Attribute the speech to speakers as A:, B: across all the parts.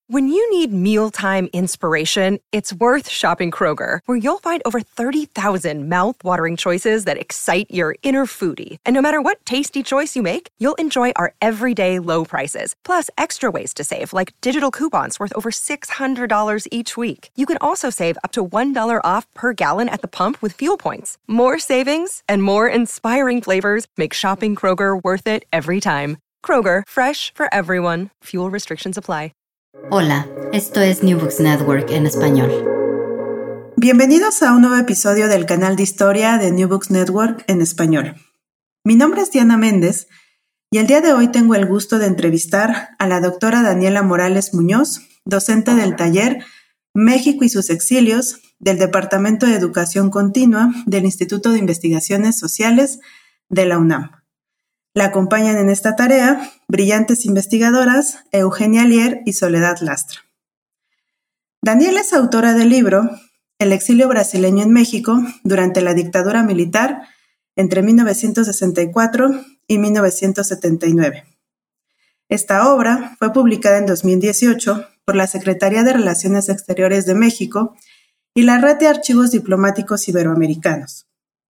A: When you need mealtime inspiration, it's worth shopping Kroger, where you'll find over 30,000 mouth-watering choices that excite your inner foodie. And no matter what tasty choice you make, you'll enjoy our everyday low prices, plus extra ways to save, like digital coupons worth over $600 each week. You can also save up to $1 off per gallon at the pump with fuel points. More savings and more inspiring flavors make shopping Kroger worth it every time. Kroger, fresh for everyone. Fuel restrictions apply.
B: Hola, esto es New Books Network en español.
C: Bienvenidos a un nuevo episodio del canal de historia de New Books Network en español. Mi nombre es Diana Méndez y el día de hoy tengo el gusto de entrevistar a la doctora Daniela Morales Muñoz, docente del taller México y sus exilios del Departamento de Educación Continua del Instituto de Investigaciones Sociales de la UNAM. La acompañan en esta tarea brillantes investigadoras Eugenia Alier y Soledad Lastra. Daniela es autora del libro El exilio brasileño en México durante la dictadura militar entre 1964 y 1979. Esta obra fue publicada en 2018 por la Secretaría de Relaciones Exteriores de México y la Red de Archivos Diplomáticos Iberoamericanos.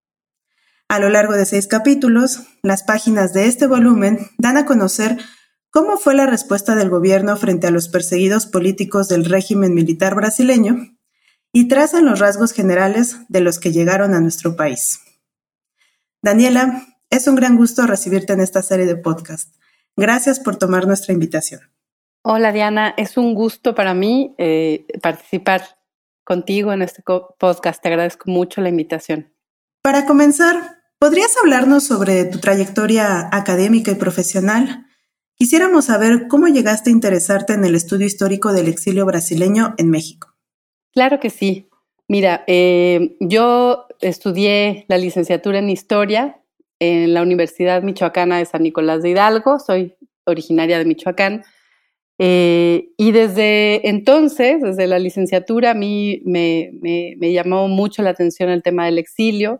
C: A lo largo de 6 capítulos, las páginas de este volumen dan a conocer cómo fue la respuesta del gobierno frente a los perseguidos políticos del régimen militar brasileño y trazan los rasgos generales de los que llegaron a nuestro país. Daniela, es un gran gusto recibirte en esta serie de podcast. Gracias por tomar nuestra invitación.
D: Hola Diana, es un gusto para mí participar contigo en este podcast. Te agradezco mucho la invitación.
C: Para comenzar, ¿podrías hablarnos sobre tu trayectoria académica y profesional? Quisiéramos saber cómo llegaste a interesarte en el estudio histórico del exilio brasileño en México.
D: Claro que sí. Mira, yo estudié la licenciatura en Historia en la Universidad Michoacana de San Nicolás de Hidalgo. Soy originaria de Michoacán. Y desde entonces, desde la licenciatura, a mí me llamó mucho la atención el tema del exilio.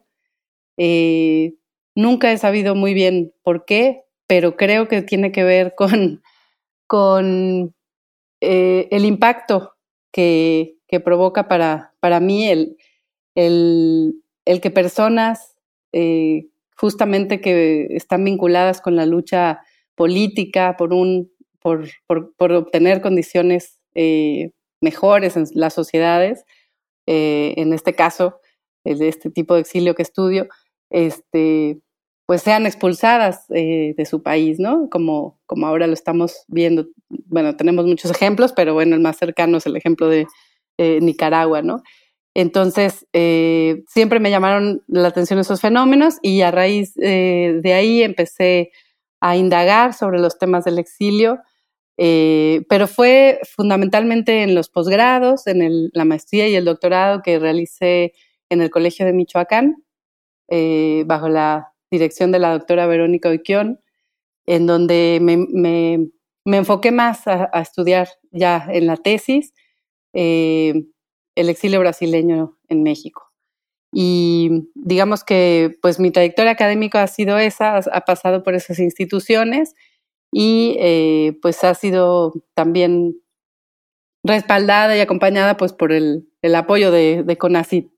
D: Nunca he sabido muy bien por qué, pero creo que tiene que ver con el impacto que provoca para mí el que personas justamente que están vinculadas con la lucha política por obtener condiciones mejores en las sociedades, en este caso, de este tipo de exilio que estudio, pues sean expulsadas de su país, ¿no? Como ahora lo estamos viendo. Bueno, tenemos muchos ejemplos, pero bueno, el más cercano es el ejemplo de Nicaragua, ¿no? Entonces, siempre me llamaron la atención esos fenómenos y a raíz de ahí empecé a indagar sobre los temas del exilio, pero fue fundamentalmente en los posgrados, en la maestría y el doctorado que realicé en el Colegio de Michoacán, bajo la dirección de la doctora Verónica Oiquión, en donde me enfoqué más a estudiar ya en la tesis el exilio brasileño en México. Y digamos que pues mi trayectoria académica ha sido esa, ha pasado por esas instituciones y pues ha sido también respaldada y acompañada pues por el apoyo de CONACYT.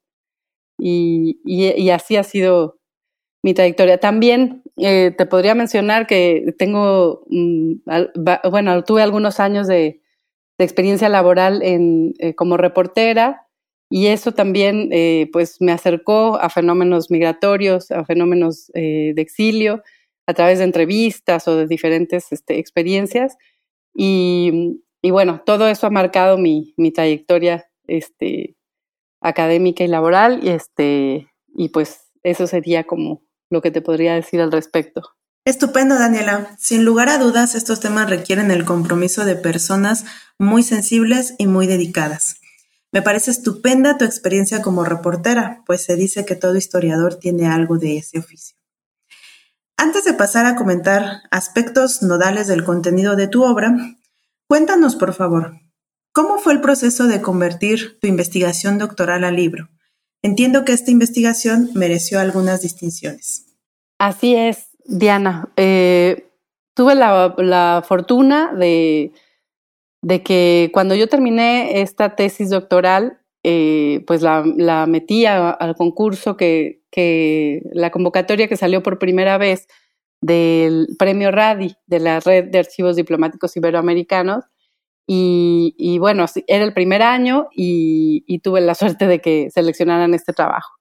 D: Y así ha sido mi trayectoria. También te podría mencionar que tengo, tuve algunos años de experiencia laboral como reportera y eso también pues me acercó a fenómenos migratorios, a fenómenos de exilio, a través de entrevistas o de diferentes experiencias. Y bueno, todo eso ha marcado mi trayectoria académica y laboral y pues eso sería como lo que te podría decir al respecto.
C: Estupendo, Daniela. Sin lugar a dudas, estos temas requieren el compromiso de personas muy sensibles y muy dedicadas. Me parece estupenda tu experiencia como reportera, pues se dice que todo historiador tiene algo de ese oficio. Antes de pasar a comentar aspectos nodales del contenido de tu obra, cuéntanos, por favor, ¿cómo fue el proceso de convertir tu investigación doctoral a libro? Entiendo que esta investigación mereció algunas distinciones.
D: Así es, Diana. Tuve la fortuna de de que cuando yo terminé esta tesis doctoral, pues la metí al concurso que la convocatoria que salió por primera vez del Premio RADI, de la Red de Archivos Diplomáticos Iberoamericanos, y bueno, era el primer año y tuve la suerte de que seleccionaran este trabajo.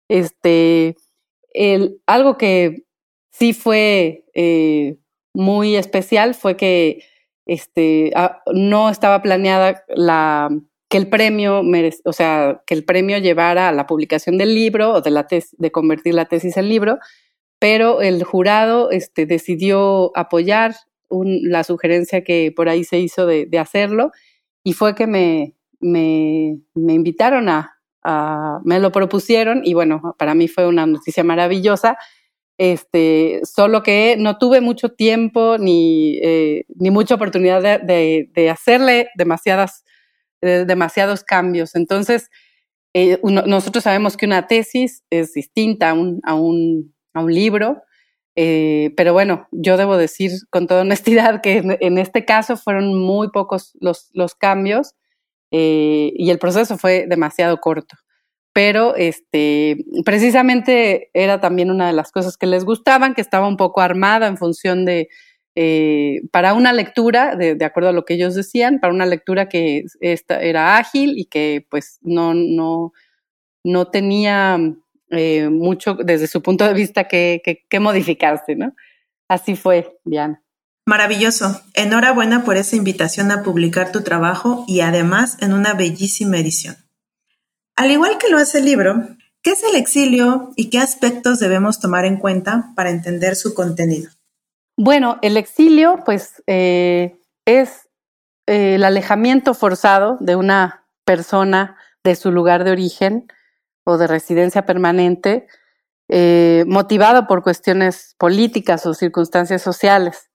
D: Algo que sí fue muy especial fue que no estaba planeada que el premio que el premio llevara a la publicación del libro o de convertir la tesis en libro, pero el jurado decidió apoyar la sugerencia que por ahí se hizo de hacerlo, y fue que me invitaron me lo propusieron, y bueno, para mí fue una noticia maravillosa. Solo que no tuve mucho tiempo ni mucha oportunidad de hacerle demasiados cambios. Entonces, nosotros sabemos que una tesis es distinta a un libro, pero bueno, yo debo decir con toda honestidad que en este caso fueron muy pocos los cambios, y el proceso fue demasiado corto. Pero precisamente era también una de las cosas que les gustaban, que estaba un poco armada en función de, para una lectura, de acuerdo a lo que ellos decían, para una lectura que era ágil y que pues no tenía mucho desde su punto de vista que modificarse, ¿no? Así fue, Diana.
C: Maravilloso. Enhorabuena por esa invitación a publicar tu trabajo y además en una bellísima edición. Al igual que lo hace el libro, ¿qué es el exilio y qué aspectos debemos tomar en cuenta para entender su contenido?
D: Bueno, el exilio, pues, es el alejamiento forzado de una persona de su lugar de origen o de residencia permanente, motivado por cuestiones políticas o circunstancias sociales.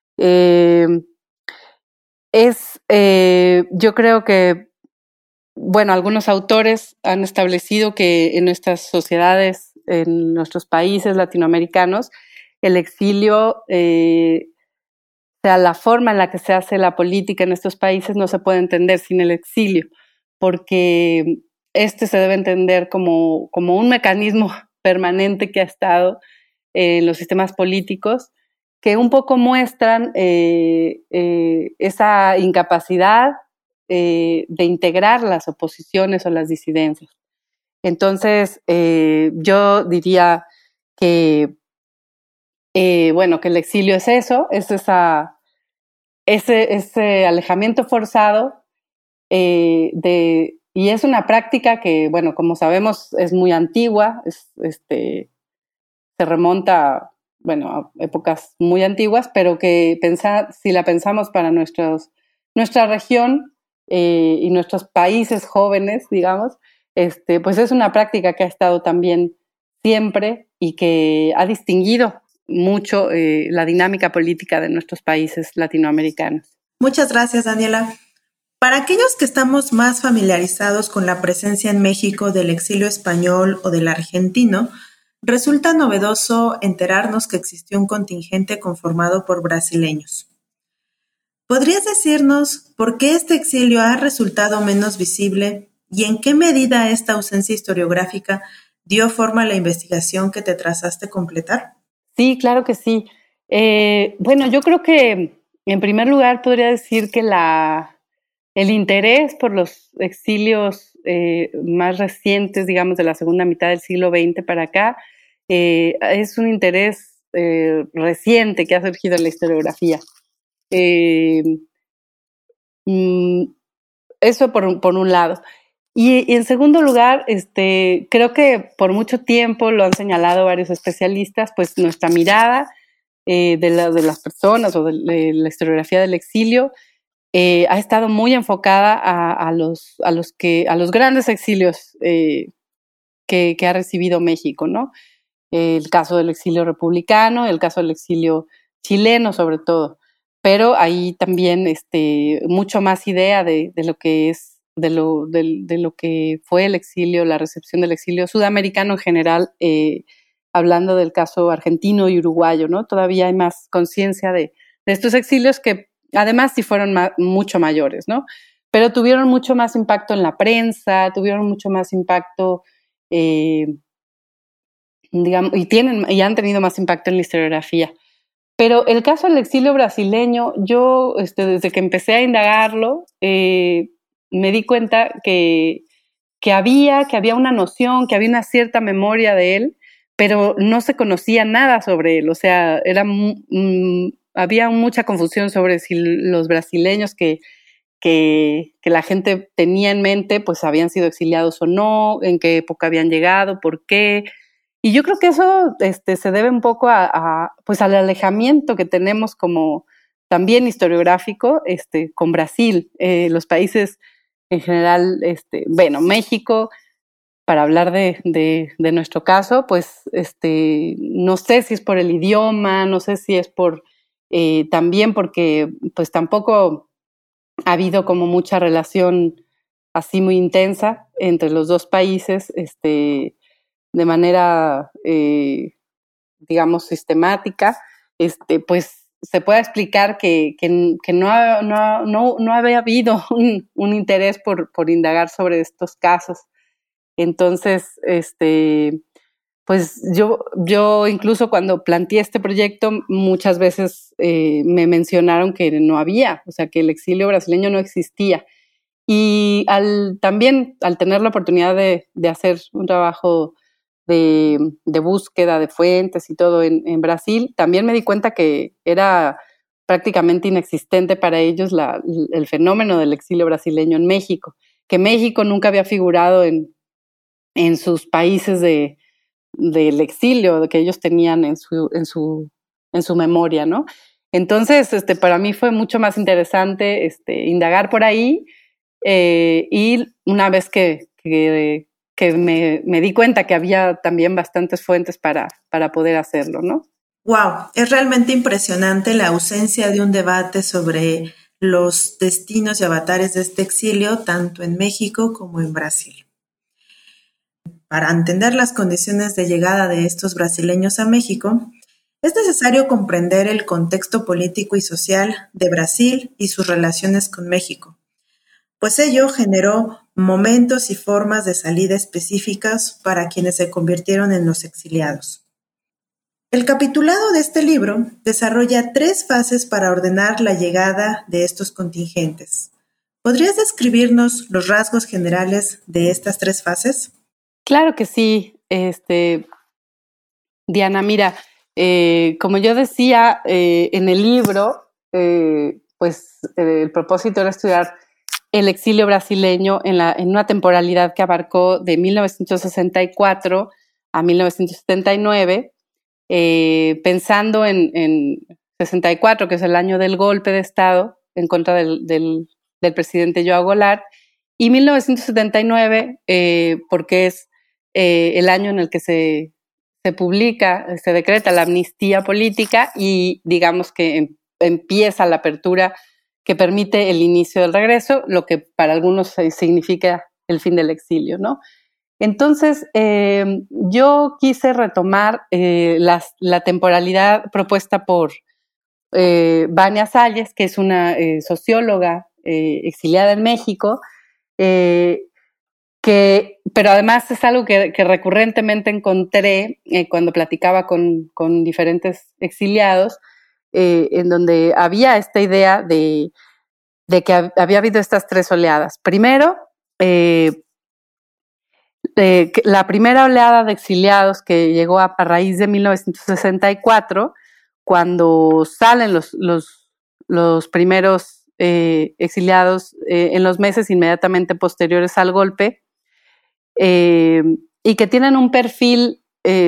D: Yo creo que, bueno, algunos autores han establecido que en nuestras sociedades, en nuestros países latinoamericanos, el exilio, la forma en la que se hace la política en estos países no se puede entender sin el exilio, porque se debe entender como un mecanismo permanente que ha estado en los sistemas políticos, que un poco muestran esa incapacidad de integrar las oposiciones o las disidencias. Entonces, yo diría que, bueno, que el exilio es eso, es ese alejamiento forzado y es una práctica que, bueno, como sabemos, es muy antigua, se remonta, bueno, a épocas muy antiguas, pero que si la pensamos para nuestra región y nuestros países jóvenes, digamos, pues es una práctica que ha estado también siempre y que ha distinguido mucho la dinámica política de nuestros países latinoamericanos.
C: Muchas gracias, Daniela. Para aquellos que estamos más familiarizados con la presencia en México del exilio español o del argentino, resulta novedoso enterarnos que existió un contingente conformado por brasileños. ¿Podrías decirnos por qué este exilio ha resultado menos visible y en qué medida esta ausencia historiográfica dio forma a la investigación que te trazaste completar?
D: Sí, claro que sí. Bueno, yo creo que en primer lugar podría decir que el interés por los exilios más recientes, digamos, de la segunda mitad del siglo XX para acá, es un interés reciente que ha surgido en la historiografía. Eso por un lado. Y en segundo lugar, creo que por mucho tiempo lo han señalado varios especialistas, pues nuestra mirada de las personas o de la historiografía del exilio ha estado muy enfocada a los grandes exilios que ha recibido México, ¿no? El caso del exilio republicano, el caso del exilio chileno sobre todo, pero hay también mucho más idea de lo que es, de lo que fue el exilio, la recepción del exilio sudamericano en general, hablando del caso argentino y uruguayo, ¿no? Todavía hay más conciencia de estos exilios que además sí fueron mucho mayores, ¿no? Pero tuvieron mucho más impacto en la prensa, tuvieron mucho más impacto, digamos, y han tenido más impacto en la historiografía. Pero el caso del exilio brasileño, yo desde que empecé a indagarlo, me di cuenta que había una noción, que había una cierta memoria de él, pero no se conocía nada sobre él. O sea, había mucha confusión sobre si los brasileños que la gente tenía en mente, pues habían sido exiliados o no, en qué época habían llegado, por qué. Y yo creo que eso se debe un poco pues al alejamiento que tenemos como también historiográfico con Brasil. Los países en general, bueno, México, para hablar de nuestro caso, pues no sé si es por el idioma, no sé si es por también porque pues tampoco ha habido como mucha relación así muy intensa entre los dos países, de manera, digamos, sistemática, pues se puede explicar que no había habido un interés por indagar sobre estos casos. Entonces, pues yo incluso cuando planteé este proyecto, muchas veces me mencionaron que no había, o sea, que el exilio brasileño no existía. Y también al tener la oportunidad de hacer un trabajo de búsqueda de fuentes y todo en Brasil, también me di cuenta que era prácticamente inexistente para ellos el fenómeno del exilio brasileño en México, que México nunca había figurado en sus países del exilio que ellos tenían en su memoria, ¿no? Entonces, para mí fue mucho más interesante indagar por ahí, y una vez que me di cuenta que había también bastantes fuentes para poder hacerlo, ¿no?
C: Wow, es realmente impresionante la ausencia de un debate sobre los destinos y avatares de este exilio, tanto en México como en Brasil. Para entender las condiciones de llegada de estos brasileños a México, es necesario comprender el contexto político y social de Brasil y sus relaciones con México, pues ello generó momentos y formas de salida específicas para quienes se convirtieron en los exiliados. El capitulado de este libro desarrolla 3 fases para ordenar la llegada de estos contingentes. ¿Podrías describirnos los rasgos generales de estas 3 fases?
D: Claro que sí, Diana, mira, como yo decía en el libro, pues el propósito era estudiar el exilio brasileño en una temporalidad que abarcó de 1964 a 1979, pensando en 64, que es el año del golpe de Estado en contra del presidente João Goulart, y 1979, porque es el año en el que se decreta la amnistía política y digamos que empieza la apertura que permite el inicio del regreso, lo que para algunos significa el fin del exilio, ¿no? Entonces, yo quise retomar la temporalidad propuesta por Vania Salles, que es una socióloga exiliada en México, pero además es algo que recurrentemente encontré cuando platicaba con diferentes exiliados, en donde había esta idea de que había habido estas 3 oleadas. Primero, la primera oleada de exiliados que llegó a raíz de 1964, cuando salen los primeros exiliados en los meses inmediatamente posteriores al golpe, y que tienen un perfil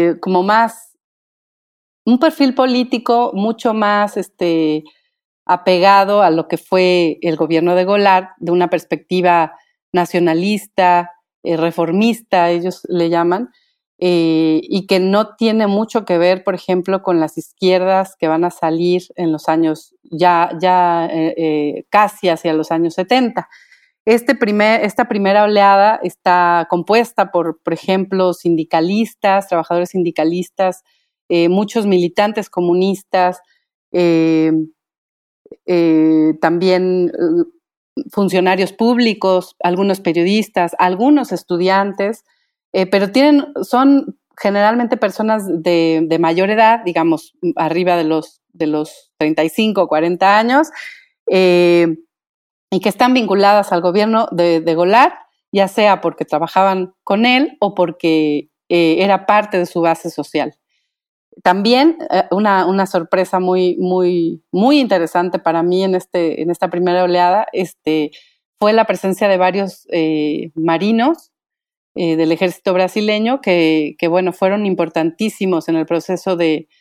D: un perfil político mucho más apegado a lo que fue el gobierno de Goulart, de una perspectiva nacionalista, reformista, ellos le llaman, y que no tiene mucho que ver, por ejemplo, con las izquierdas que van a salir en los años casi hacia los años 70. Esta primera oleada está compuesta por ejemplo, sindicalistas, trabajadores sindicalistas, muchos militantes comunistas, también funcionarios públicos, algunos periodistas, algunos estudiantes, pero son generalmente personas de mayor edad, digamos, arriba de los 35 o 40 años, y que están vinculadas al gobierno de Golart, ya sea porque trabajaban con él o porque era parte de su base social. También una sorpresa muy, muy, muy interesante para mí en esta primera oleada fue la presencia de varios marinos del ejército brasileño que, bueno, fueron importantísimos en el proceso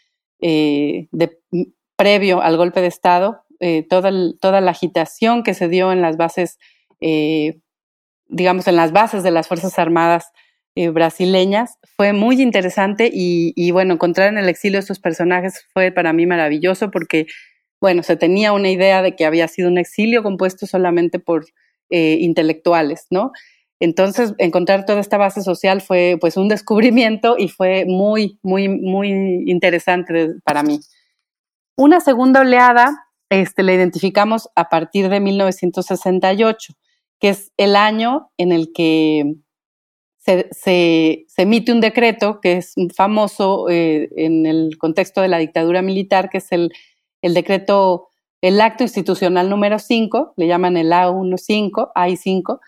D: previo al golpe de Estado, toda la agitación que se dio en las bases, digamos, en las bases de las Fuerzas Armadas brasileñas, fue muy interesante y bueno, encontrar en el exilio estos personajes fue para mí maravilloso porque, bueno, se tenía una idea de que había sido un exilio compuesto solamente por intelectuales, ¿no? Entonces, encontrar toda esta base social fue pues un descubrimiento y fue muy, muy, muy interesante para mí. Una segunda oleada la identificamos a partir de 1968, que es el año en el que se emite un decreto que es famoso en el contexto de la dictadura militar, que es el decreto, el acto institucional número 5, le llaman el AI-5,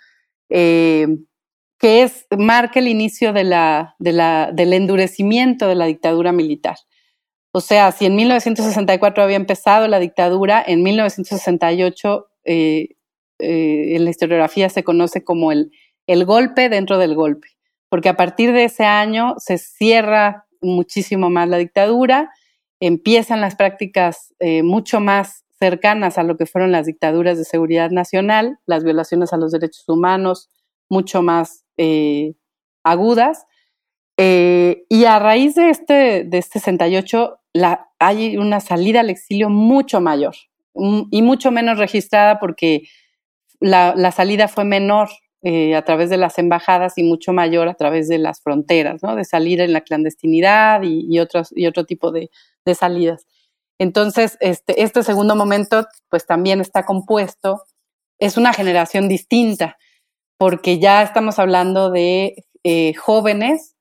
D: que marca el inicio del endurecimiento de la dictadura militar. O sea, si en 1964 había empezado la dictadura, en 1968 en la historiografía se conoce como el golpe dentro del golpe, porque a partir de ese año se cierra muchísimo más la dictadura, empiezan las prácticas mucho más cercanas a lo que fueron las dictaduras de seguridad nacional, las violaciones a los derechos humanos mucho más agudas, y a raíz de este 68 hay una salida al exilio mucho mayor y mucho menos registrada porque la salida fue menor a través de las embajadas y mucho mayor a través de las fronteras, ¿no? De salir en la clandestinidad y otro tipo de salidas. Entonces, este segundo momento pues también está compuesto, es una generación distinta, porque ya estamos hablando de jóvenes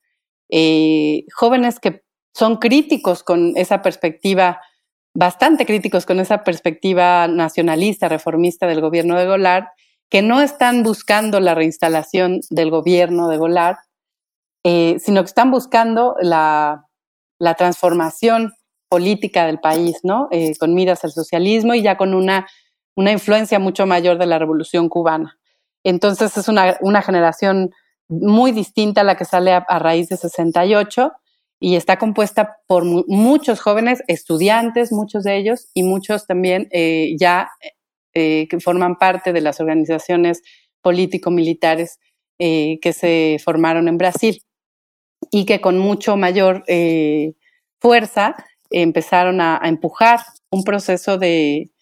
D: que son críticos con esa perspectiva, bastante críticos con esa perspectiva nacionalista, reformista del gobierno de Golart, que no están buscando la reinstalación del gobierno de Golart, sino que están buscando la transformación política del país, ¿no? Con miras al socialismo y ya con una influencia mucho mayor de la Revolución Cubana. Entonces es una generación muy distinta a la que sale a raíz de 68 y está compuesta por muchos jóvenes estudiantes, muchos de ellos, y muchos también que forman parte de las organizaciones político-militares que se formaron en Brasil y que con mucho mayor fuerza empezaron a empujar un proceso de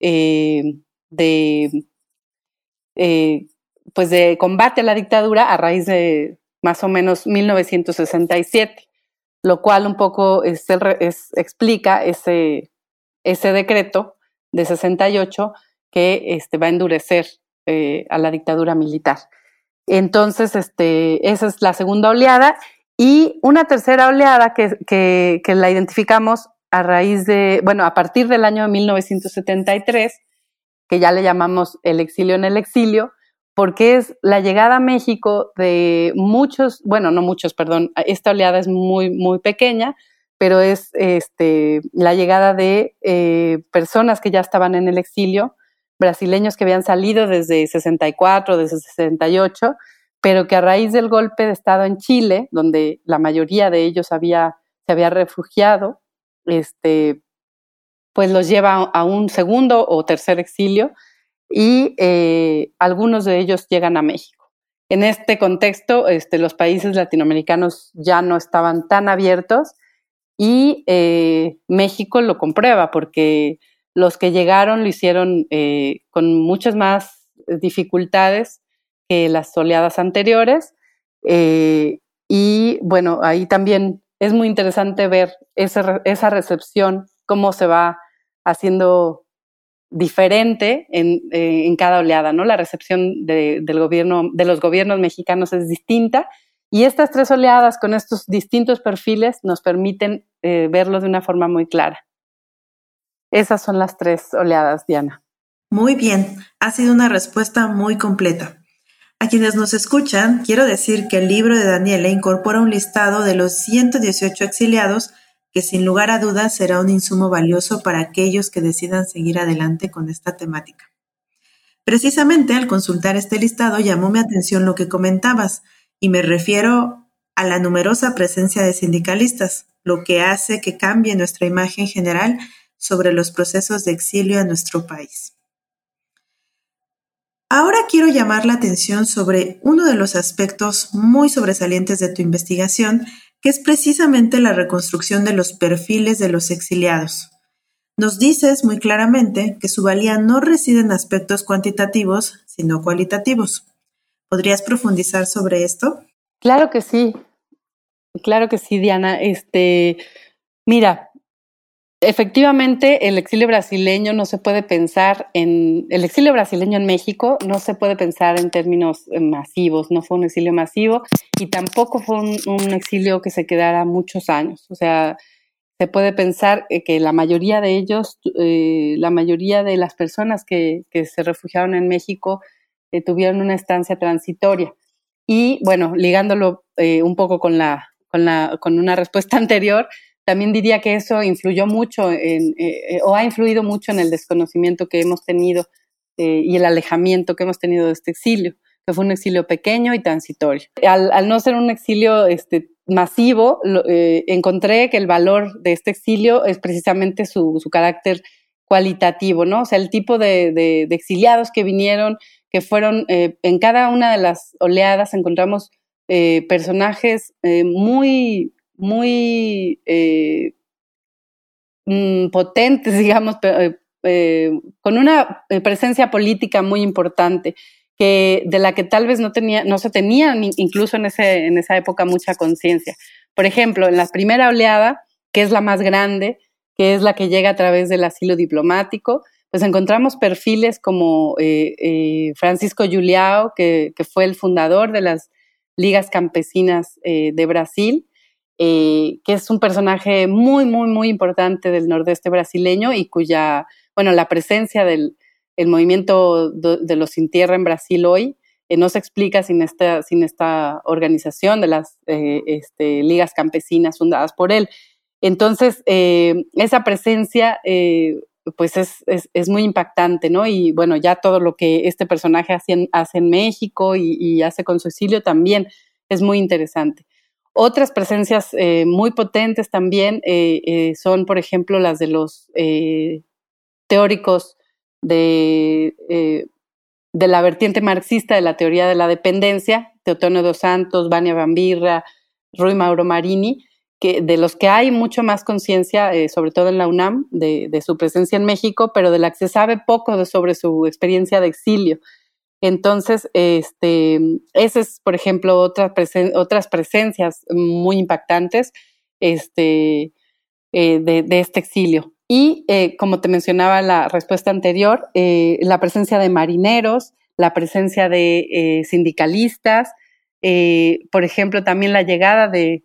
D: combate a la dictadura a raíz de más o menos 1967, lo cual un poco explica ese decreto de 68 que va a endurecer a la dictadura militar. Entonces, esa es la segunda oleada. Y una tercera oleada que la identificamos a partir del año 1973, que ya le llamamos el exilio en el exilio, porque es la llegada a México de muchos, bueno, no muchos, perdón, esta oleada es muy, muy pequeña, pero es la llegada de personas que ya estaban en el exilio, brasileños que habían salido desde 64, desde 68, pero que a raíz del golpe de Estado en Chile, donde la mayoría de ellos se había refugiado, pues los lleva a un segundo o tercer exilio y algunos de ellos llegan a México. En este contexto, los países latinoamericanos ya no estaban tan abiertos y México lo comprueba porque los que llegaron lo hicieron con muchas más dificultades que las oleadas anteriores y bueno, ahí también es muy interesante ver esa recepción, cómo se va haciendo diferente en cada oleada, ¿no? La recepción de los gobiernos mexicanos es distinta, y estas 3 oleadas con estos distintos perfiles nos permiten verlo de una forma muy clara. Esas son las 3 oleadas, Diana.
C: Muy bien, ha sido una respuesta muy completa. A quienes nos escuchan, quiero decir que el libro de Daniela incorpora un listado de los 118 exiliados que sin lugar a dudas será un insumo valioso para aquellos que decidan seguir adelante con esta temática. Precisamente al consultar este listado llamó mi atención lo que comentabas, y me refiero a la numerosa presencia de sindicalistas, lo que hace que cambie nuestra imagen general sobre los procesos de exilio en nuestro país. Ahora quiero llamar la atención sobre uno de los aspectos muy sobresalientes de tu investigación, que es precisamente la reconstrucción de los perfiles de los exiliados. Nos dices muy claramente que su valía no reside en aspectos cuantitativos, sino cualitativos. ¿Podrías profundizar sobre esto?
D: Claro que sí, Diana. Mira, efectivamente, el exilio brasileño en México no se puede pensar en términos masivos, no fue un exilio masivo y tampoco fue un exilio que se quedara muchos años. O sea, se puede pensar que la mayoría de ellos, la mayoría de las personas que se refugiaron en México tuvieron una estancia transitoria. Y bueno, ligándolo un poco con una respuesta anterior, también diría que eso influyó mucho o ha influido mucho en el desconocimiento que hemos tenido y el alejamiento que hemos tenido de este exilio, que fue un exilio pequeño y transitorio. Al no ser un exilio masivo, encontré que el valor de este exilio es precisamente su carácter cualitativo, ¿no? O sea, el tipo de exiliados que vinieron, que fueron, en cada una de las oleadas encontramos personajes muy potentes, digamos, con una presencia política muy importante, de la que tal vez no se tenía incluso en esa época mucha conciencia. Por ejemplo, en la primera oleada, que es la más grande, que es la que llega a través del asilo diplomático, pues encontramos perfiles como Francisco Julião, que fue el fundador de las Ligas Campesinas de Brasil, que es un personaje muy, muy, muy importante del nordeste brasileño y la presencia del movimiento de los Sin Tierra en Brasil hoy no se explica sin esta organización de las ligas campesinas fundadas por él. Entonces, esa presencia pues es muy impactante, ¿no? Y bueno, ya todo lo que este personaje hace en México y hace con su exilio también es muy interesante. Otras presencias muy potentes también son, por ejemplo, las de los teóricos de la vertiente marxista de la teoría de la dependencia, Teotonio dos Santos, Vania Bambirra, Rui Mauro Marini, de los que hay mucho más conciencia, sobre todo en la UNAM, de su presencia en México, pero de la que se sabe poco sobre su experiencia de exilio. Entonces, ese es, por ejemplo, otras presencias muy impactantes de este exilio. Y, como te mencionaba en la respuesta anterior, la presencia de marineros, la presencia de sindicalistas, por ejemplo, también la llegada de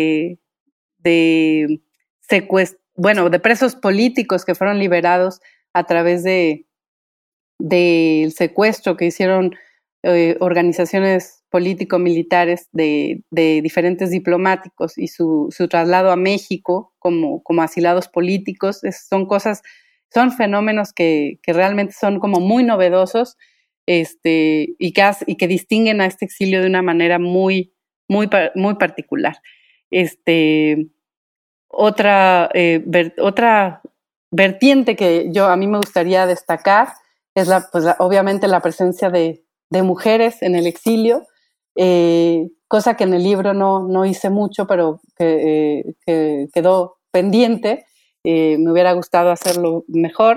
D: presos políticos que fueron liberados a través del secuestro que hicieron organizaciones político-militares de diferentes diplomáticos y su traslado a México como asilados políticos. Son fenómenos que realmente son como muy novedosos y que distinguen a este exilio de una manera muy, muy, muy particular. Otra vertiente que a mí me gustaría destacar es obviamente la presencia de mujeres en el exilio, cosa que en el libro no hice mucho, pero que quedó pendiente. Me hubiera gustado hacerlo mejor.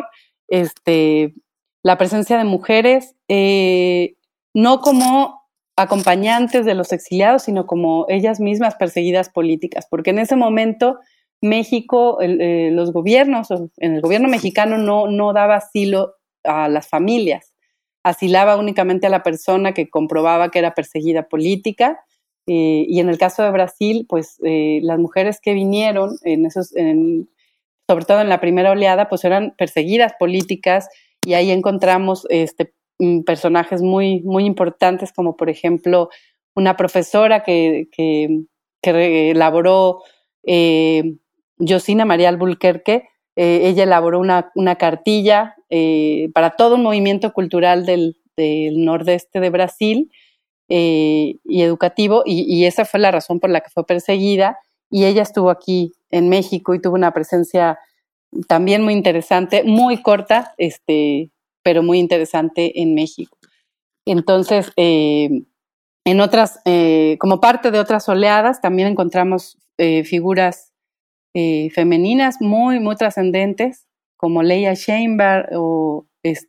D: La presencia de mujeres, no como acompañantes de los exiliados, sino como ellas mismas perseguidas políticas, porque en ese momento México, los gobiernos, en el gobierno mexicano no daba asilo a las familias. Asilaba únicamente a la persona que comprobaba que era perseguida política. Y en el caso de Brasil, pues las mujeres que vinieron, sobre todo en la primera oleada, pues eran perseguidas políticas, y ahí encontramos personajes muy, muy importantes, como por ejemplo una profesora que elaboró, Josina María Albuquerque. Ella elaboró una cartilla para todo un movimiento cultural del nordeste de Brasil, y educativo, y esa fue la razón por la que fue perseguida, y ella estuvo aquí en México y tuvo una presencia también muy interesante, muy corta, pero muy interesante en México. Entonces, en otras, como parte de otras oleadas, también encontramos figuras femeninas muy, muy trascendentes, como Leia Sheinberg o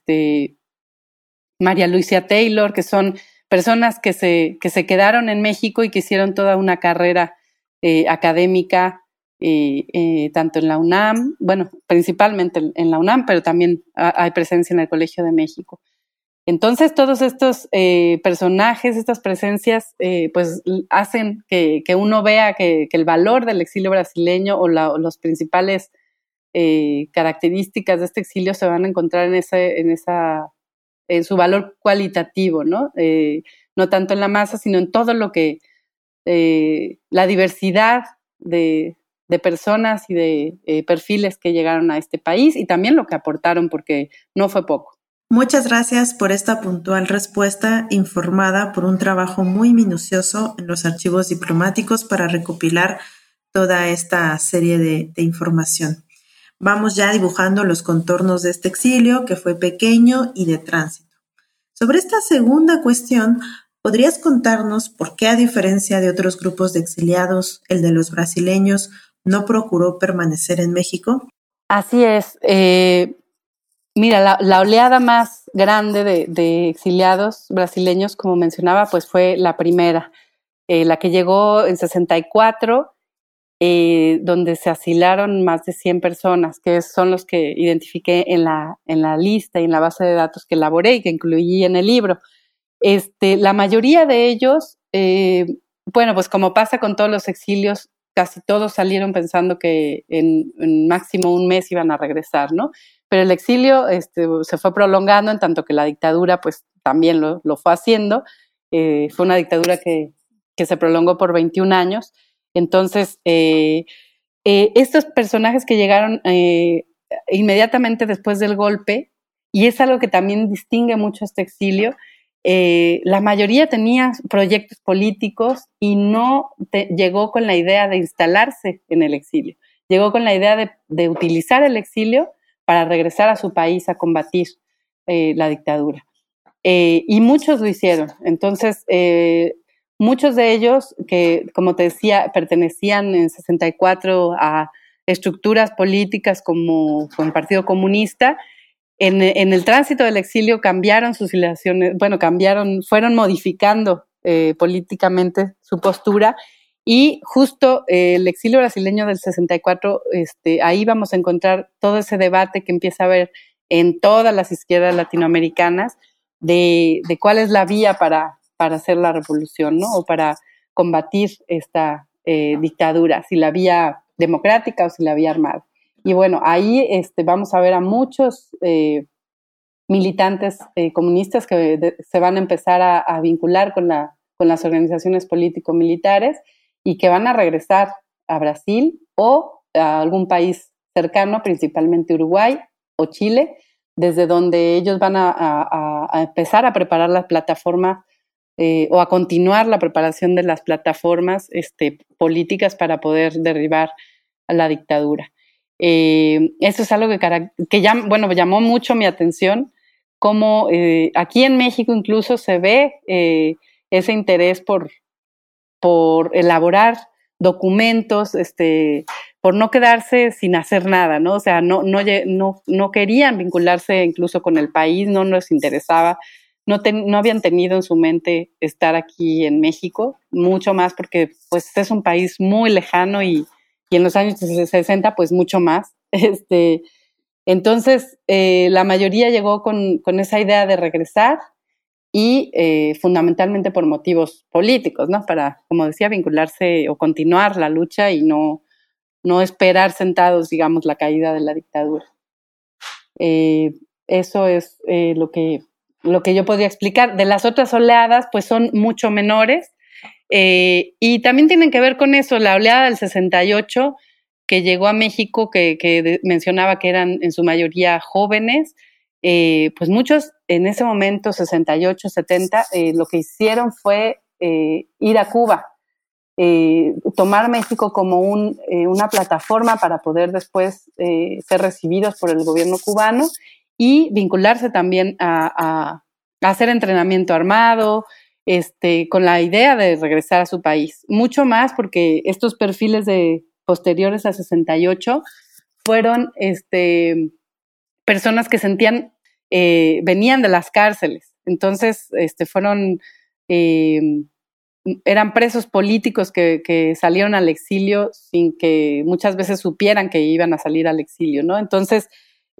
D: María Luisa Taylor, que son personas que se quedaron en México y que hicieron toda una carrera académica, tanto en la UNAM, bueno, principalmente en la UNAM, pero también hay presencia en el Colegio de México. Entonces, todos estos personajes, estas presencias, pues hacen que uno vea que el valor del exilio brasileño o los principales características de este exilio se van a encontrar en su valor cualitativo, ¿no? No tanto en la masa, sino en todo lo que la diversidad de personas y de perfiles que llegaron a este país, y también lo que aportaron, porque no fue poco.
C: Muchas gracias por esta puntual respuesta informada por un trabajo muy minucioso en los archivos diplomáticos para recopilar toda esta serie de información. Vamos ya dibujando los contornos de este exilio, que fue pequeño y de tránsito. Sobre esta segunda cuestión, ¿podrías contarnos por qué, a diferencia de otros grupos de exiliados, el de los brasileños no procuró permanecer en México?
D: Así es. Mira, la oleada más grande de exiliados brasileños, como mencionaba, pues fue la primera, la que llegó en 64, donde se asilaron más de 100 personas, que son los que identifiqué en la lista y en la base de datos que elaboré y que incluí en el libro. La mayoría de ellos, bueno, pues como pasa con todos los exilios, casi todos salieron pensando que en máximo un mes iban a regresar, ¿no? Pero el exilio se fue prolongando, en tanto que la dictadura pues también lo fue haciendo. Fue una dictadura que se prolongó por 21 años. Entonces, estos personajes que llegaron inmediatamente después del golpe, y es algo que también distingue mucho este exilio, la mayoría tenía proyectos políticos y no llegó con la idea de instalarse en el exilio. Llegó con la idea de utilizar el exilio para regresar a su país a combatir la dictadura. Y muchos lo hicieron. Entonces, muchos de ellos, que como te decía, pertenecían en 64 a estructuras políticas como el Partido Comunista, en el tránsito del exilio cambiaron sus filiaciones, bueno, fueron modificando políticamente su postura, y justo el exilio brasileño del 64, ahí vamos a encontrar todo ese debate que empieza a haber en todas las izquierdas latinoamericanas de cuál es la vía para hacer la revolución, ¿no? O para combatir esta dictadura, si la vía democrática o si la vía armada. Y bueno, ahí vamos a ver a muchos militantes comunistas que se van a empezar a vincular con las organizaciones político-militares, y que van a regresar a Brasil o a algún país cercano, principalmente Uruguay o Chile, desde donde ellos van a empezar a preparar las plataformas o a continuar la preparación de las plataformas políticas para poder derribar a la dictadura. Eso es algo que llamó mucho mi atención, como aquí en México incluso se ve ese interés por elaborar documentos, por no quedarse sin hacer nada, ¿no? O sea, no querían vincularse incluso con el país, no les interesaba, no habían tenido en su mente estar aquí en México, mucho más porque pues es un país muy lejano, y en los años 60 pues mucho más. Entonces, la mayoría llegó con esa idea de regresar y fundamentalmente por motivos políticos, ¿no? Para, como decía, vincularse o continuar la lucha y no esperar sentados, digamos, la caída de la dictadura. Eso es lo que yo podría explicar. De las otras oleadas, pues son mucho menores, y también tienen que ver con eso, la oleada del 68 que llegó a México, que mencionaba que eran en su mayoría jóvenes, pues muchos en ese momento, 68, 70, lo que hicieron fue ir a Cuba, tomar México como una plataforma para poder después ser recibidos por el gobierno cubano y vincularse también a hacer entrenamiento armado, con la idea de regresar a su país. Mucho más porque estos perfiles posteriores a 68 fueron personas que sentían, venían de las cárceles. Entonces, eran presos políticos que salieron al exilio sin que muchas veces supieran que iban a salir al exilio, ¿no? Entonces,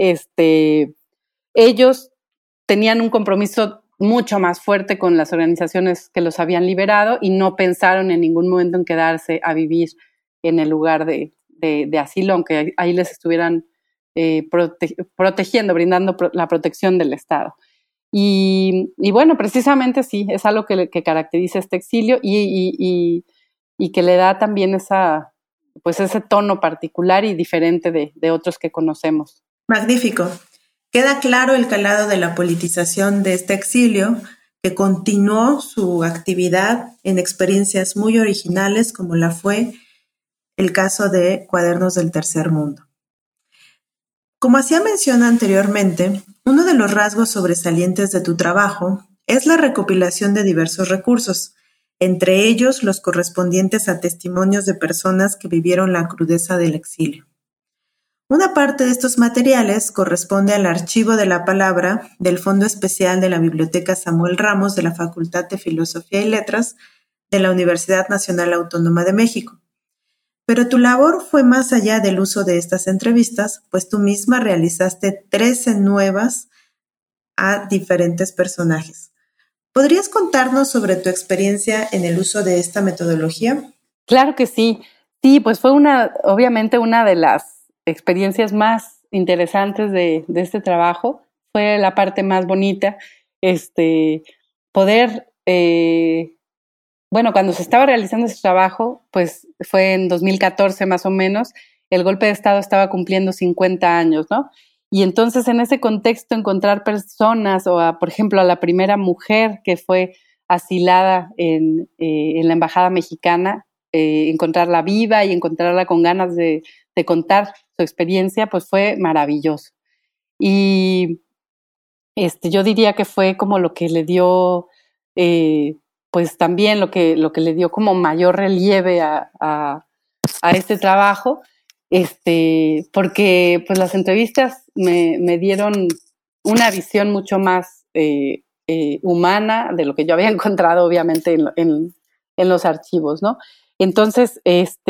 D: ellos tenían un compromiso mucho más fuerte con las organizaciones que los habían liberado y no pensaron en ningún momento en quedarse a vivir en el lugar de asilo, aunque ahí les estuvieran protegiendo, brindando la protección del Estado. Y bueno, precisamente sí, es algo que caracteriza este exilio y que le da también ese tono particular y diferente de otros que conocemos.
C: Magnífico. Queda claro el calado de la politización de este exilio, que continuó su actividad en experiencias muy originales, como la fue el caso de Cuadernos del Tercer Mundo. Como hacía mención anteriormente, uno de los rasgos sobresalientes de tu trabajo es la recopilación de diversos recursos, entre ellos los correspondientes a testimonios de personas que vivieron la crudeza del exilio. Una parte de estos materiales corresponde al Archivo de la Palabra del Fondo Especial de la Biblioteca Samuel Ramos de la Facultad de Filosofía y Letras de la Universidad Nacional Autónoma de México. Pero tu labor fue más allá del uso de estas entrevistas, pues tú misma realizaste 13 nuevas a diferentes personajes. ¿Podrías contarnos sobre tu experiencia en el uso de esta metodología?
D: Claro que sí. Sí, pues fue obviamente una de las experiencias más interesantes de este trabajo. Fue la parte más bonita, poder, cuando se estaba realizando ese trabajo, pues fue en 2014 más o menos, el golpe de Estado estaba cumpliendo 50 años, ¿no? Y entonces en ese contexto encontrar personas, por ejemplo, a la primera mujer que fue asilada en la Embajada Mexicana, encontrarla viva y encontrarla con ganas de contar su experiencia, pues fue maravilloso. Y yo diría que fue como lo que le dio, pues también lo que le dio como mayor relieve a este trabajo, porque pues las entrevistas me dieron una visión mucho más humana de lo que yo había encontrado obviamente en los archivos, ¿no? Entonces,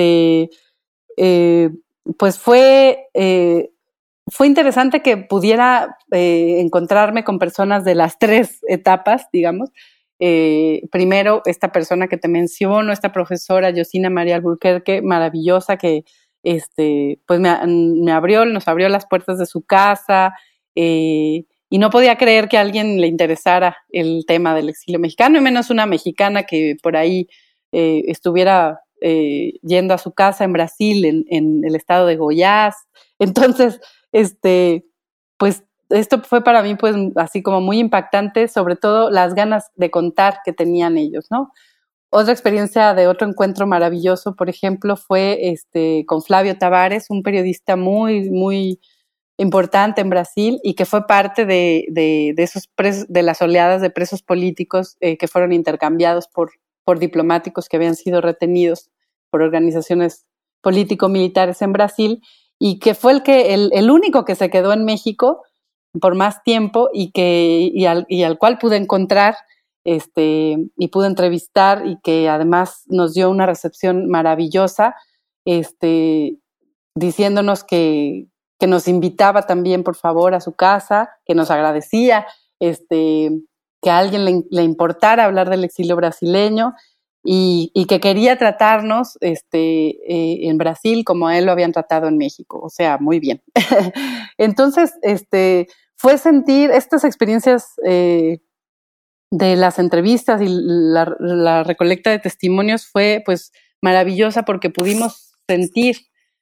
D: pues fue interesante que pudiera encontrarme con personas de las tres etapas, digamos. Primero, esta persona que te menciono, esta profesora Josina María Alburquerque, maravillosa, que pues nos abrió las puertas de su casa, y no podía creer que a alguien le interesara el tema del exilio mexicano, y menos una mexicana que por ahí estuviera yendo a su casa en Brasil, en el estado de Goiás. Entonces, pues esto fue para mí pues así como muy impactante, sobre todo las ganas de contar que tenían ellos, ¿no? Otra experiencia de otro encuentro maravilloso, por ejemplo, fue con Flavio Tavares, un periodista muy, muy importante en Brasil y que fue parte de las oleadas de presos políticos que fueron intercambiados por diplomáticos que habían sido retenidos por organizaciones político-militares en Brasil, y que fue el único que se quedó en México por más tiempo y al cual pude encontrar y pude entrevistar, y que además nos dio una recepción maravillosa, diciéndonos que que nos invitaba también, por favor, a su casa, que nos agradecía, que a alguien le importara hablar del exilio brasileño y que quería tratarnos en Brasil como a él lo habían tratado en México, o sea, muy bien. Entonces, fue sentir estas experiencias de las entrevistas y la recolecta de testimonios fue pues maravillosa porque pudimos sentir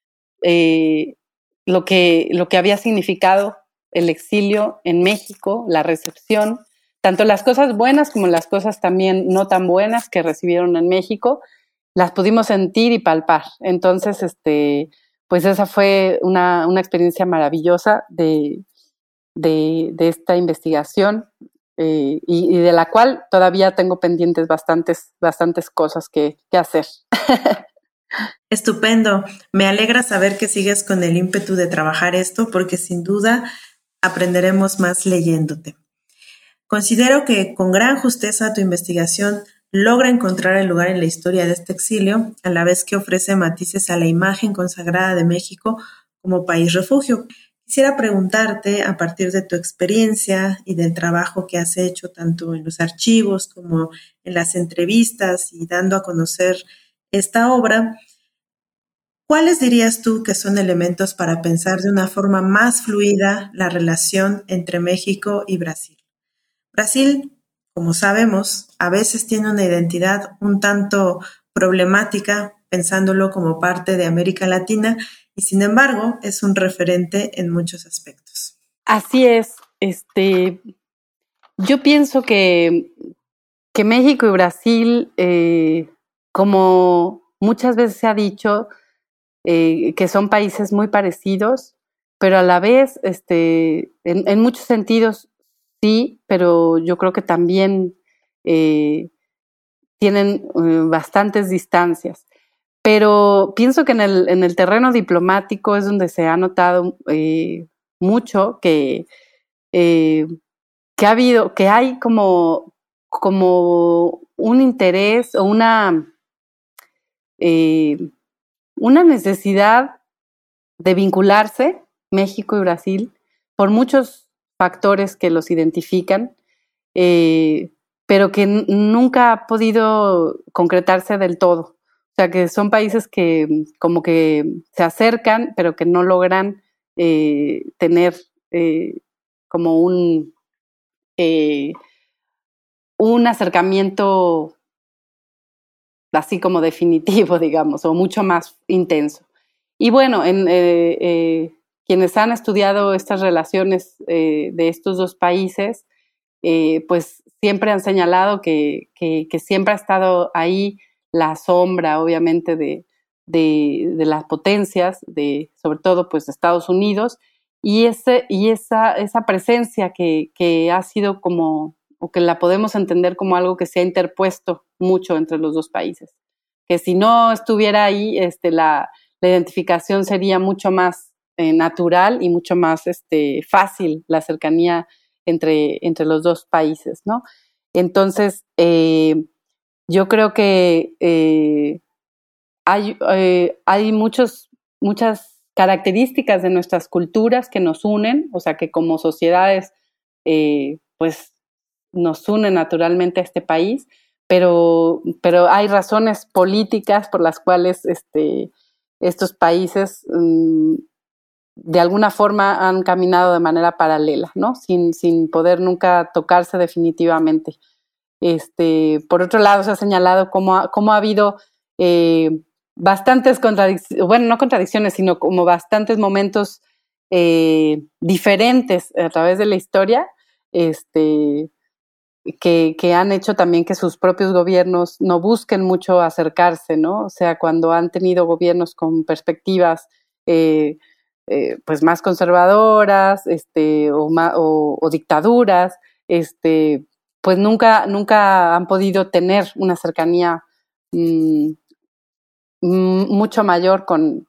D: lo que había significado el exilio en México, la recepción, tanto las cosas buenas como las cosas también no tan buenas que recibieron en México, las pudimos sentir y palpar. Entonces, pues esa fue una experiencia maravillosa de esta investigación y de la cual todavía tengo pendientes bastantes cosas que hacer.
C: Estupendo. Me alegra saber que sigues con el ímpetu de trabajar esto porque sin duda aprenderemos más leyéndote. Considero que con gran justeza tu investigación logra encontrar el lugar en la historia de este exilio, a la vez que ofrece matices a la imagen consagrada de México como país refugio. Quisiera preguntarte, a partir de tu experiencia y del trabajo que has hecho tanto en los archivos como en las entrevistas y dando a conocer esta obra, ¿cuáles dirías tú que son elementos para pensar de una forma más fluida la relación entre México y Brasil? Brasil, como sabemos, a veces tiene una identidad un tanto problemática, pensándolo como parte de América Latina, y sin embargo es un referente en muchos aspectos.
D: Así es. Yo pienso que México y Brasil, como muchas veces se ha dicho, que son países muy parecidos, pero a la vez, en muchos sentidos sí, pero yo creo que también tienen bastantes distancias. Pero pienso que en el terreno diplomático es donde se ha notado mucho que hay como un interés o una necesidad de vincularse, México y Brasil, por muchos factores que los identifican, pero que nunca ha podido concretarse del todo. O sea, que son países que como que se acercan, pero que no logran tener como un acercamiento así como definitivo, digamos, o mucho más intenso. Y bueno, quienes han estudiado estas relaciones de estos dos países, pues siempre han señalado que siempre ha estado ahí la sombra, obviamente, de las potencias, sobre todo, pues, de Estados Unidos, y esa presencia que ha sido como, o que la podemos entender como algo que se ha interpuesto mucho entre los dos países. Que si no estuviera ahí, la identificación sería mucho más natural y mucho más fácil, la cercanía entre los dos países, ¿no? Entonces, yo creo que hay muchas características de nuestras culturas que nos unen, o sea, que como sociedades, pues, nos unen naturalmente a este país, pero hay razones políticas por las cuales estos países de alguna forma han caminado de manera paralela, ¿no? Sin poder nunca tocarse definitivamente. Por otro lado, se ha señalado cómo ha habido bastantes contradicciones, bueno, no contradicciones, sino como bastantes momentos diferentes a través de la historia, que han hecho también que sus propios gobiernos no busquen mucho acercarse, ¿no? O sea, cuando han tenido gobiernos con perspectivas pues más conservadoras o dictaduras, pues nunca han podido tener una cercanía mucho mayor con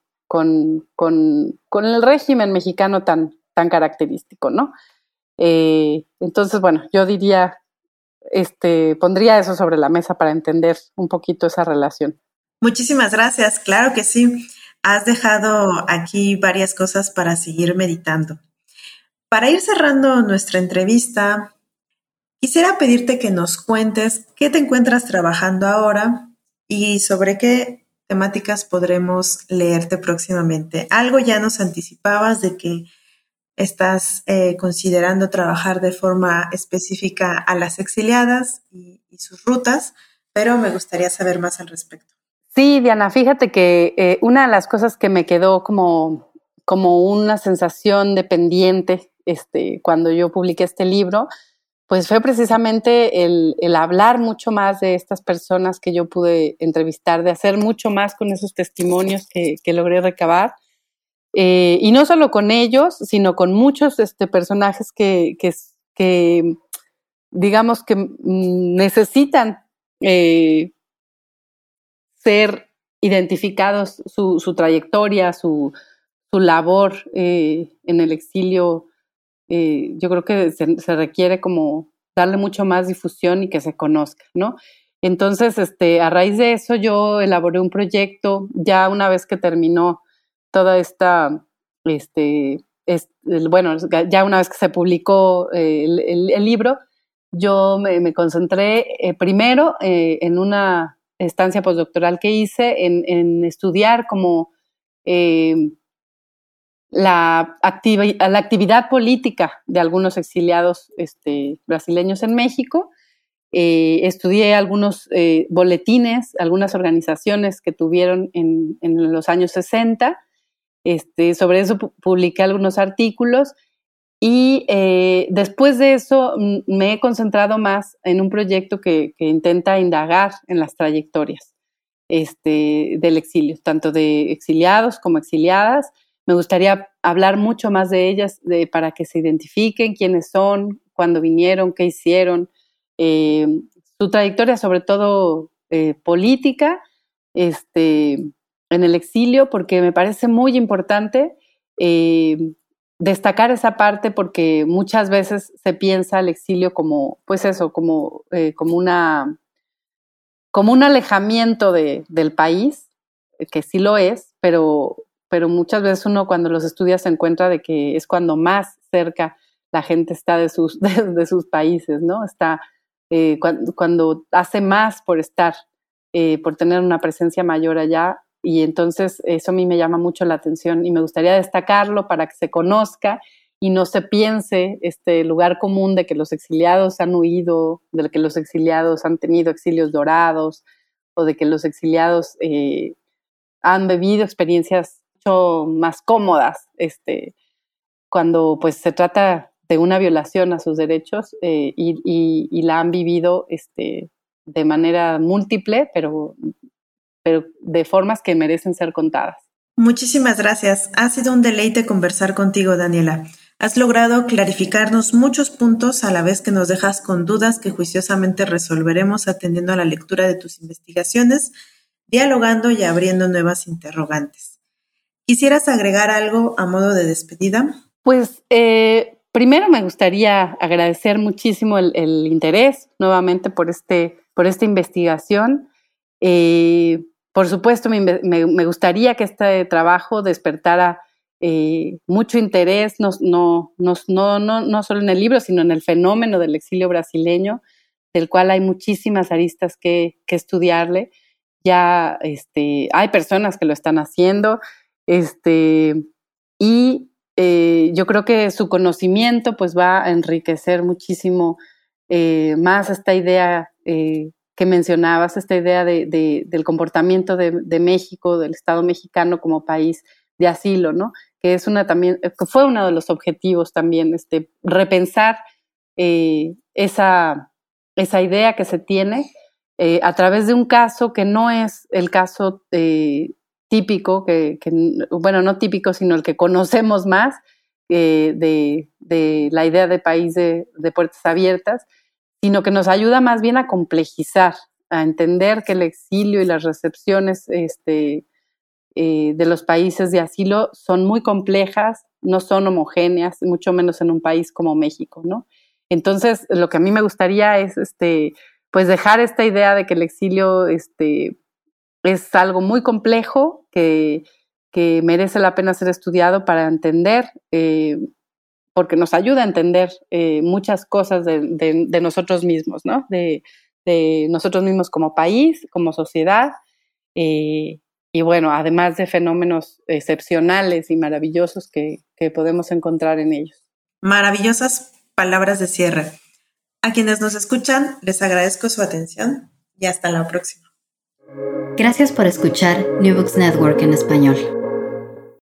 D: el régimen mexicano tan característico, ¿no? Entonces, bueno, yo diría, pondría eso sobre la mesa para entender un poquito esa relación.
C: Muchísimas gracias, claro que sí. has dejado aquí varias cosas para seguir meditando. Para ir cerrando nuestra entrevista, quisiera pedirte que nos cuentes qué te encuentras trabajando ahora y sobre qué temáticas podremos leerte próximamente. Algo ya nos anticipabas de que estás considerando trabajar de forma específica a las exiliadas y sus rutas, pero me gustaría saber más al respecto.
D: Sí, Diana, fíjate que una de las cosas que me quedó como una sensación de pendiente cuando yo publiqué este libro, pues fue precisamente el hablar mucho más de estas personas que yo pude entrevistar, de hacer mucho más con esos testimonios que logré recabar. Y no solo con ellos, sino con muchos personajes que digamos que necesitan ser identificados, su trayectoria, su labor en el exilio. Yo creo que se requiere como darle mucho más difusión y que se conozca, ¿no? Entonces, a raíz de eso yo elaboré un proyecto, ya una vez que terminó toda esta, bueno, ya una vez que se publicó el libro, yo me concentré primero en una estancia postdoctoral que hice en estudiar como la actividad política de algunos exiliados brasileños en México. Estudié algunos boletines, algunas organizaciones que tuvieron en los años 60. Sobre eso publiqué algunos artículos y después de eso me he concentrado más en un proyecto que intenta indagar en las trayectorias del exilio, tanto de exiliados como exiliadas. Me gustaría hablar mucho más de ellas para que se identifiquen quiénes son, cuándo vinieron, qué hicieron, su trayectoria sobre todo política en el exilio, porque me parece muy importante destacar esa parte, porque muchas veces se piensa el exilio como, pues eso, como un alejamiento del país, que sí lo es, pero muchas veces uno cuando los estudia se encuentra de que es cuando más cerca la gente está de sus países, ¿no? Está cuando hace más por estar, por tener una presencia mayor allá, y entonces eso a mí me llama mucho la atención y me gustaría destacarlo para que se conozca y no se piense este lugar común de que los exiliados han huido, de que los exiliados han tenido exilios dorados o de que los exiliados han vivido experiencias mucho más cómodas, cuando pues se trata de una violación a sus derechos y la han vivido de manera múltiple, pero de formas que merecen ser contadas.
C: Muchísimas gracias. Ha sido un deleite conversar contigo, Daniela. Has logrado clarificarnos muchos puntos a la vez que nos dejas con dudas que juiciosamente resolveremos atendiendo a la lectura de tus investigaciones, dialogando y abriendo nuevas interrogantes. ¿Quisieras agregar algo a modo de despedida?
D: Pues primero me gustaría agradecer muchísimo el interés nuevamente por esta investigación. Por supuesto, me gustaría que este trabajo despertara mucho interés, no solo en el libro, sino en el fenómeno del exilio brasileño, del cual hay muchísimas aristas que estudiarle. Ya hay personas que lo están haciendo, y yo creo que su conocimiento pues va a enriquecer muchísimo más esta idea que mencionabas, esta idea del comportamiento de México, del Estado mexicano como país de asilo, ¿no? Que fue uno de los objetivos también, repensar esa idea que se tiene a través de un caso que no es el caso típico, bueno, no típico, sino el que conocemos más de la idea de país de puertas abiertas, sino que nos ayuda más bien a complejizar, a entender que el exilio y las recepciones de los países de asilo son muy complejas, no son homogéneas, mucho menos en un país como México, ¿no? Entonces, lo que a mí me gustaría es pues dejar esta idea de que el exilio es algo muy complejo, que que merece la pena ser estudiado para entender, porque nos ayuda a entender muchas cosas de nosotros mismos, ¿no? De nosotros mismos como país, como sociedad, y bueno, además de fenómenos excepcionales y maravillosos que podemos encontrar en ellos.
C: Maravillosas palabras de cierre. A quienes nos escuchan, les agradezco su atención y hasta la próxima.
B: Gracias por escuchar New Books Network en español.